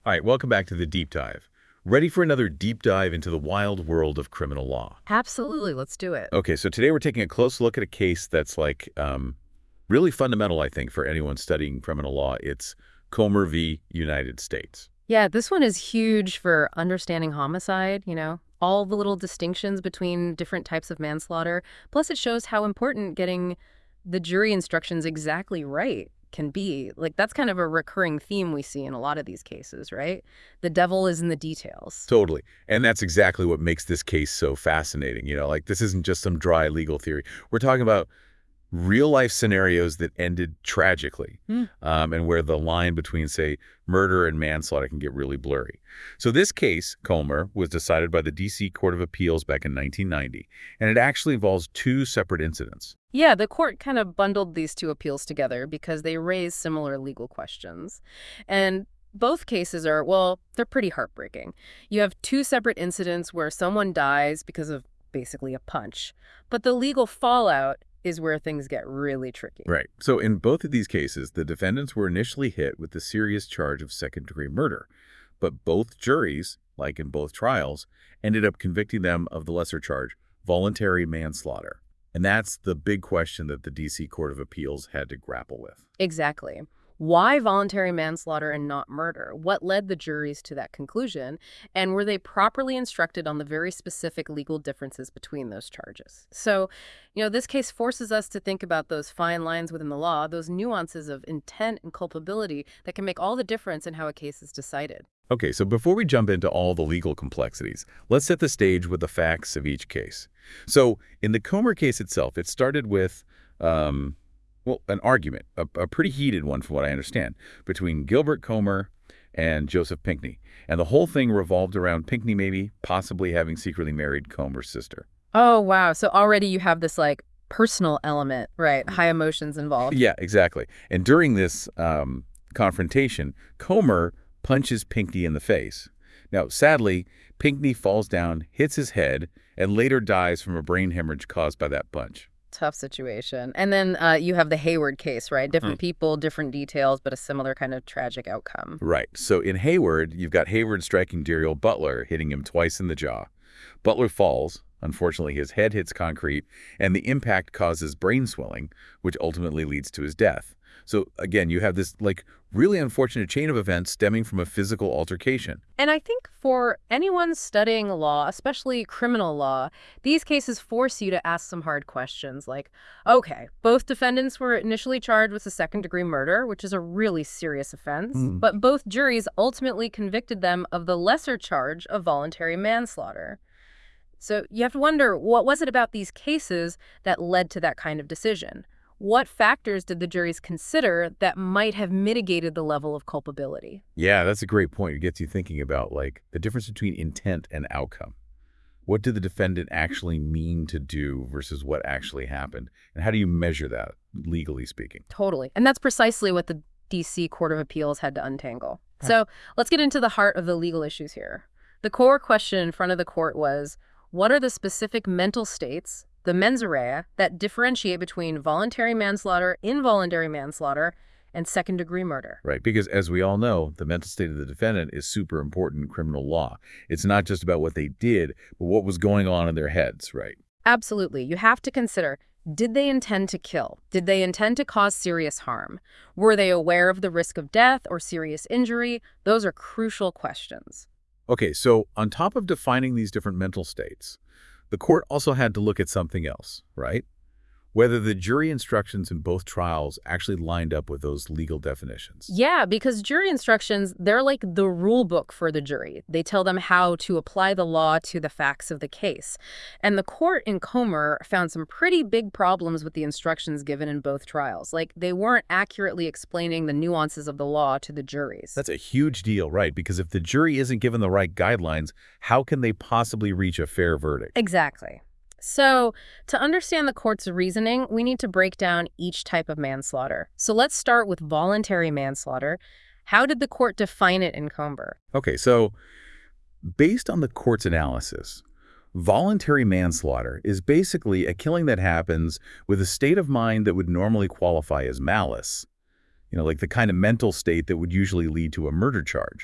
All right, welcome back to the Deep Dive. Ready for another deep dive into the wild world of criminal law? Absolutely, let's do it. Okay, so today we're taking a close look at a case that's really fundamental, I think, for anyone studying criminal law. It's Comer v. United States. Yeah, this one is huge for understanding homicide, all the little distinctions between different types of manslaughter. Plus, it shows how important getting the jury instructions exactly right can be. Like, that's kind of a recurring theme we see in a lot of these cases, right? The devil is in the details. Totally. And that's exactly what makes this case so fascinating. This isn't just some dry legal theory. We're talking about real-life scenarios that ended tragically, Hmm. and where the line between, say, murder and manslaughter can get really blurry. So this case, Comer, was decided by the D.C. Court of Appeals back in 1990, and it actually involves two separate incidents. Yeah, the court kind of bundled these two appeals together because they raise similar legal questions. And both cases are, well, they're pretty heartbreaking. You have two separate incidents where someone dies because of basically a punch. But the legal fallout is where things get really tricky. Right. So in both of these cases, the defendants were initially hit with the serious charge of second-degree murder, but both juries, like in both trials, ended up convicting them of the lesser charge, voluntary manslaughter. And that's the big question that the D.C. Court of Appeals had to grapple with. Exactly. Why voluntary manslaughter and not murder? What led the juries to that conclusion? And were they properly instructed on the very specific legal differences between those charges? So, this case forces us to think about those fine lines within the law, those nuances of intent and culpability that can make all the difference in how a case is decided. Okay, so before we jump into all the legal complexities, let's set the stage with the facts of each case. So in the Comer case itself, it started with an argument, a pretty heated one from what I understand, between Gilbert Comer and Joseph Pinckney. And the whole thing revolved around Pinckney maybe possibly having secretly married Comer's sister. Oh, wow. So already you have this personal element, right? High emotions involved. Yeah, exactly. And during this confrontation, Comer punches Pinckney in the face. Now, sadly, Pinckney falls down, hits his head, and later dies from a brain hemorrhage caused by that punch. Tough situation. And then you have the Hayward case, right? Different people, different details, but a similar kind of tragic outcome. Right. So in Hayward, you've got Hayward striking Dariel Butler, hitting him twice in the jaw. Butler falls. Unfortunately, his head hits concrete, and the impact causes brain swelling, which ultimately leads to his death. So again, you have this really unfortunate chain of events stemming from a physical altercation. And I think for anyone studying law, especially criminal law, these cases force you to ask some hard questions like, okay, both defendants were initially charged with a second-degree murder, which is a really serious offense, but both juries ultimately convicted them of the lesser charge of voluntary manslaughter. So you have to wonder, what was it about these cases that led to that kind of decision? What factors did the juries consider that might have mitigated the level of culpability? Yeah, that's a great point. It gets you thinking about the difference between intent and outcome. What did the defendant actually mean to do versus what actually happened? And how do you measure that, legally speaking? Totally. And that's precisely what the D.C. Court of Appeals had to untangle. So let's get into the heart of the legal issues here. The core question in front of the court was, what are the specific mental states, the mens rea, that differentiate between voluntary manslaughter, involuntary manslaughter, and second-degree murder? Right, because as we all know, the mental state of the defendant is super important in criminal law. It's not just about what they did, but what was going on in their heads, right? Absolutely. You have to consider, did they intend to kill? Did they intend to cause serious harm? Were they aware of the risk of death or serious injury? Those are crucial questions. Okay, so on top of defining these different mental states, the court also had to look at something else, right? Whether the jury instructions in both trials actually lined up with those legal definitions. Yeah, because jury instructions, they're like the rule book for the jury. They tell them how to apply the law to the facts of the case. And the court in Comer found some pretty big problems with the instructions given in both trials. Like, they weren't accurately explaining the nuances of the law to the juries. That's a huge deal, right? Because if the jury isn't given the right guidelines, how can they possibly reach a fair verdict? Exactly. So, to understand the court's reasoning, we need to break down each type of manslaughter. So let's start with voluntary manslaughter. How did the court define it in Comer? Okay, so based on the court's analysis, voluntary manslaughter is basically a killing that happens with a state of mind that would normally qualify as malice, like the kind of mental state that would usually lead to a murder charge.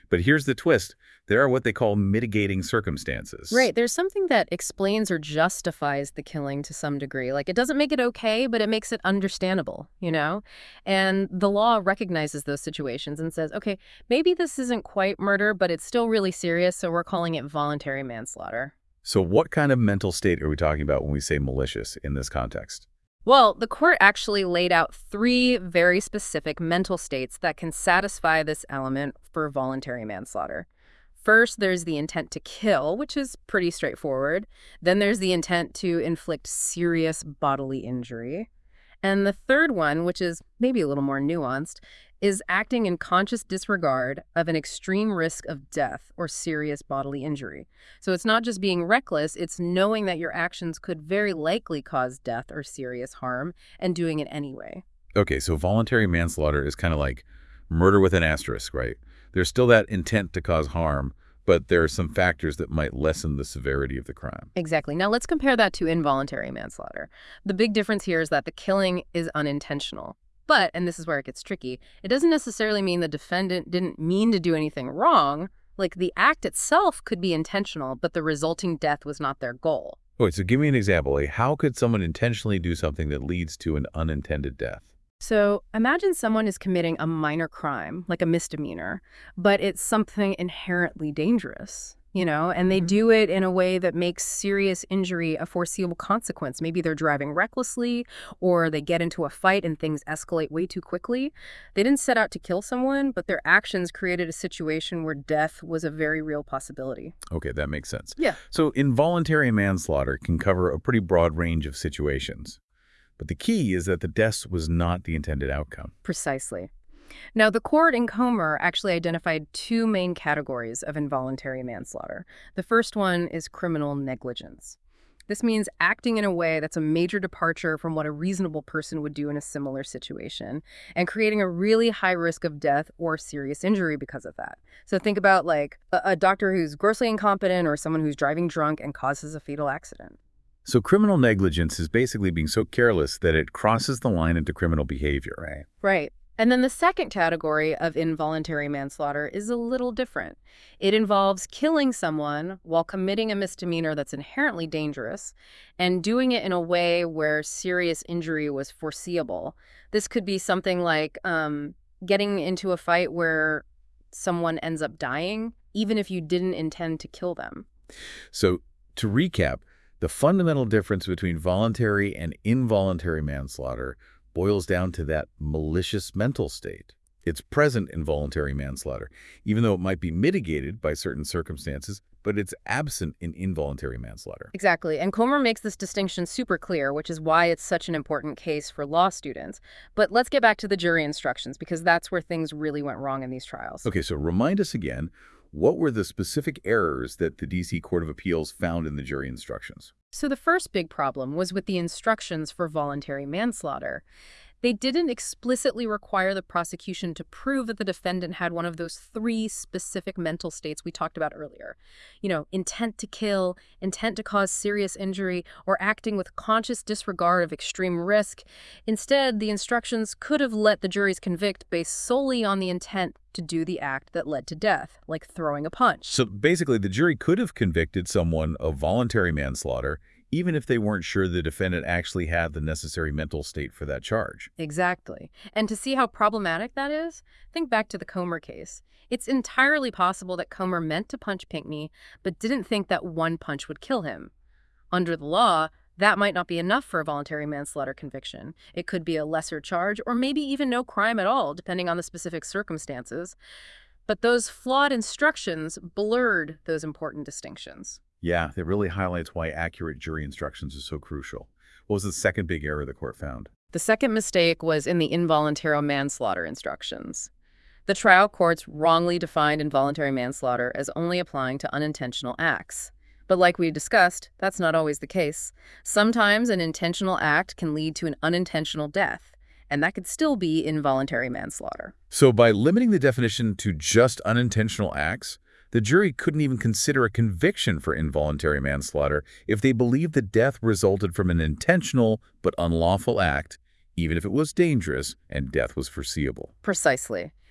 But here's the twist. There are what they call mitigating circumstances. Right. There's something that explains or justifies the killing to some degree. Like, it doesn't make it okay, but it makes it understandable, you know? And the law recognizes those situations and says, okay, maybe this isn't quite murder, but it's still really serious, so we're calling it voluntary manslaughter. So what kind of mental state are we talking about when we say malicious in this context? Well, the court actually laid out 3 very specific mental states that can satisfy this element for voluntary manslaughter. First, there's the intent to kill, which is pretty straightforward. Then there's the intent to inflict serious bodily injury. And the third one, which is maybe a little more nuanced, is acting in conscious disregard of an extreme risk of death or serious bodily injury. So it's not just being reckless, it's knowing that your actions could very likely cause death or serious harm and doing it anyway. Okay, so voluntary manslaughter is kind of like murder with an asterisk, right? There's still that intent to cause harm, but there are some factors that might lessen the severity of the crime. Exactly. Now let's compare that to involuntary manslaughter. The big difference here is that the killing is unintentional. But, and this is where it gets tricky, it doesn't necessarily mean the defendant didn't mean to do anything wrong. Like, the act itself could be intentional, but the resulting death was not their goal. Wait, so give me an example. Like, how could someone intentionally do something that leads to an unintended death? So imagine someone is committing a minor crime, like a misdemeanor, but it's something inherently dangerous, you know, and they do it in a way that makes serious injury a foreseeable consequence. Maybe they're driving recklessly, or they get into a fight and things escalate way too quickly. They didn't set out to kill someone, but their actions created a situation where death was a very real possibility. Okay, that makes sense. Yeah. So involuntary manslaughter can cover a pretty broad range of situations. But the key is that the death was not the intended outcome. Precisely. Now, the court in Comer actually identified 2 main categories of involuntary manslaughter. The first one is criminal negligence. This means acting in a way that's a major departure from what a reasonable person would do in a similar situation, and creating a really high risk of death or serious injury because of that. So think about like a doctor who's grossly incompetent or someone who's driving drunk and causes a fatal accident. So criminal negligence is basically being so careless that it crosses the line into criminal behavior, right? Right. And then the second category of involuntary manslaughter is a little different. It involves killing someone while committing a misdemeanor that's inherently dangerous and doing it in a way where serious injury was foreseeable. This could be something like getting into a fight where someone ends up dying, even if you didn't intend to kill them. So to recap, the fundamental difference between voluntary and involuntary manslaughter boils down to that malicious mental state. It's present in voluntary manslaughter, even though it might be mitigated by certain circumstances, but it's absent in involuntary manslaughter. Exactly. And Comer makes this distinction super clear, which is why it's such an important case for law students. But let's get back to the jury instructions, because that's where things really went wrong in these trials. Okay, so remind us again, what were the specific errors that the D.C. Court of Appeals found in the jury instructions? So the first big problem was with the instructions for voluntary manslaughter. They didn't explicitly require the prosecution to prove that the defendant had one of those 3 specific mental states we talked about earlier. You know, intent to kill, intent to cause serious injury, or acting with conscious disregard of extreme risk. Instead, the instructions could have let the juries convict based solely on the intent to do the act that led to death, like throwing a punch. So basically, the jury could have convicted someone of voluntary manslaughter even if they weren't sure the defendant actually had the necessary mental state for that charge. Exactly. And to see how problematic that is, think back to the Comer case. It's entirely possible that Comer meant to punch Pinckney, but didn't think that one punch would kill him. Under the law, that might not be enough for a voluntary manslaughter conviction. It could be a lesser charge, or maybe even no crime at all, depending on the specific circumstances. But those flawed instructions blurred those important distinctions. Yeah, that really highlights why accurate jury instructions are so crucial. What was the second big error the court found? The second mistake was in the involuntary manslaughter instructions. The trial courts wrongly defined involuntary manslaughter as only applying to unintentional acts. But like we discussed, that's not always the case. Sometimes an intentional act can lead to an unintentional death, and that could still be involuntary manslaughter. So by limiting the definition to just unintentional acts, the jury couldn't even consider a conviction for involuntary manslaughter if they believed the death resulted from an intentional but unlawful act, even if it was dangerous and death was foreseeable. Precisely.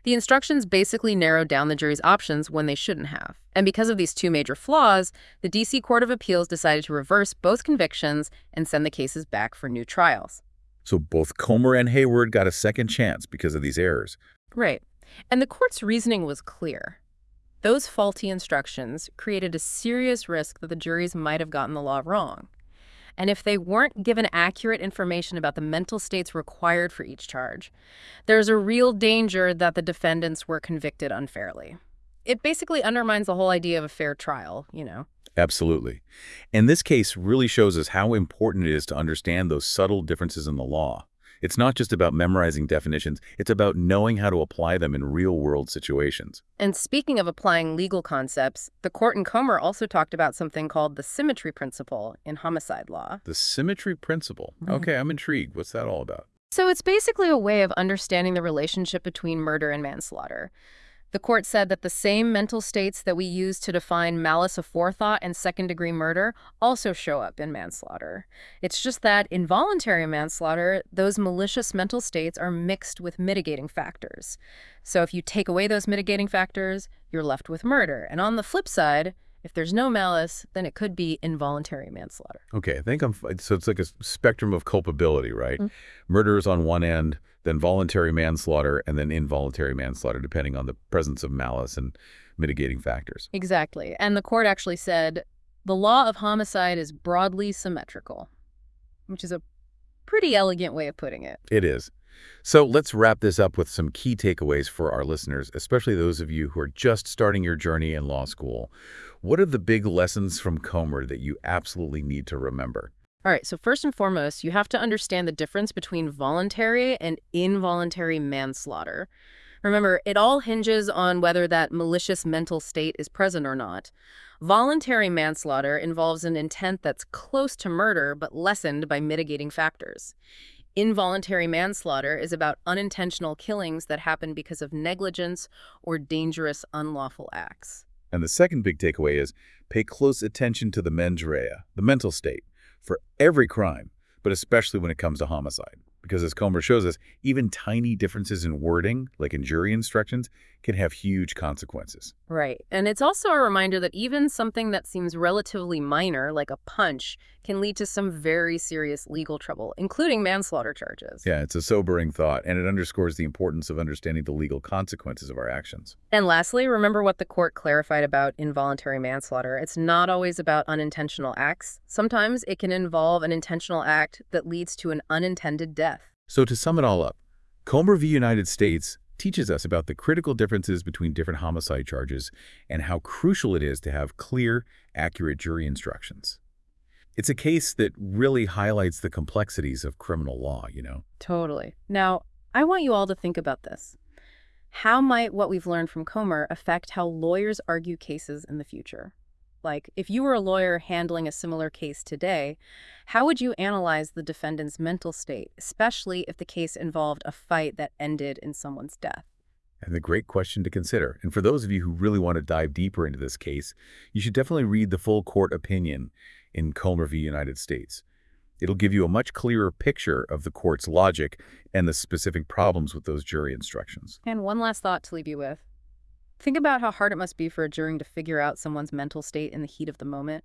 The instructions basically narrowed down the jury's options when they shouldn't have. And because of these two major flaws, the D.C. Court of Appeals decided to reverse both convictions and send the cases back for new trials. So both Comer and Hayward got a second chance because of these errors. Right. And the court's reasoning was clear. Those faulty instructions created a serious risk that the juries might have gotten the law wrong. And if they weren't given accurate information about the mental states required for each charge, there's a real danger that the defendants were convicted unfairly. It basically undermines the whole idea of a fair trial. Absolutely. And this case really shows us how important it is to understand those subtle differences in the law. It's not just about memorizing definitions, it's about knowing how to apply them in real-world situations. And speaking of applying legal concepts, the court in Comer also talked about something called the symmetry principle in homicide law. The symmetry principle. Okay, I'm intrigued. What's that all about? So it's basically a way of understanding the relationship between murder and manslaughter. The court said that the same mental states that we use to define malice aforethought and second-degree murder also show up in manslaughter. It's just that in voluntary manslaughter, those malicious mental states are mixed with mitigating factors. So if you take away those mitigating factors, you're left with murder. And on the flip side, if there's no malice, then it could be involuntary manslaughter. Okay, I think so it's like a spectrum of culpability, right? Murder is on one end, then voluntary manslaughter, and then involuntary manslaughter, depending on the presence of malice and mitigating factors. Exactly. And the court actually said the law of homicide is broadly symmetrical, which is a pretty elegant way of putting it. It is. So let's wrap this up with some key takeaways for our listeners, especially those of you who are just starting your journey in law school. What are the big lessons from Comer that you absolutely need to remember? All right, so first and foremost, you have to understand the difference between voluntary and involuntary manslaughter. Remember, it all hinges on whether that malicious mental state is present or not. Voluntary manslaughter involves an intent that's close to murder but lessened by mitigating factors. Involuntary manslaughter is about unintentional killings that happen because of negligence or dangerous, unlawful acts. And the second big takeaway is pay close attention to the mens rea, the mental state, for every crime, but especially when it comes to homicide. Because as Comer shows us, even tiny differences in wording, like in jury instructions, can have huge consequences. Right. And it's also a reminder that even something that seems relatively minor, like a punch, can lead to some very serious legal trouble, including manslaughter charges. Yeah, it's a sobering thought, and it underscores the importance of understanding the legal consequences of our actions. And lastly, remember what the court clarified about involuntary manslaughter. It's not always about unintentional acts. Sometimes it can involve an intentional act that leads to an unintended death. So to sum it all up, Comer v. United States teaches us about the critical differences between different homicide charges and how crucial it is to have clear, accurate jury instructions. It's a case that really highlights the complexities of criminal law. Totally. Now, I want you all to think about this. How might what we've learned from Comer affect how lawyers argue cases in the future? Like, if you were a lawyer handling a similar case today, how would you analyze the defendant's mental state, especially if the case involved a fight that ended in someone's death? And a great question to consider. And for those of you who really want to dive deeper into this case, you should definitely read the full court opinion in Comer v. United States. It'll give you a much clearer picture of the court's logic and the specific problems with those jury instructions. And one last thought to leave you with. Think about how hard it must be for a jury to figure out someone's mental state in the heat of the moment.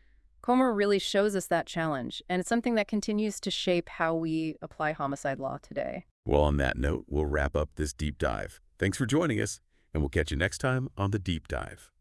Comer really shows us that challenge, and it's something that continues to shape how we apply homicide law today. Well, on that note, we'll wrap up this deep dive. Thanks for joining us, and we'll catch you next time on The Deep Dive.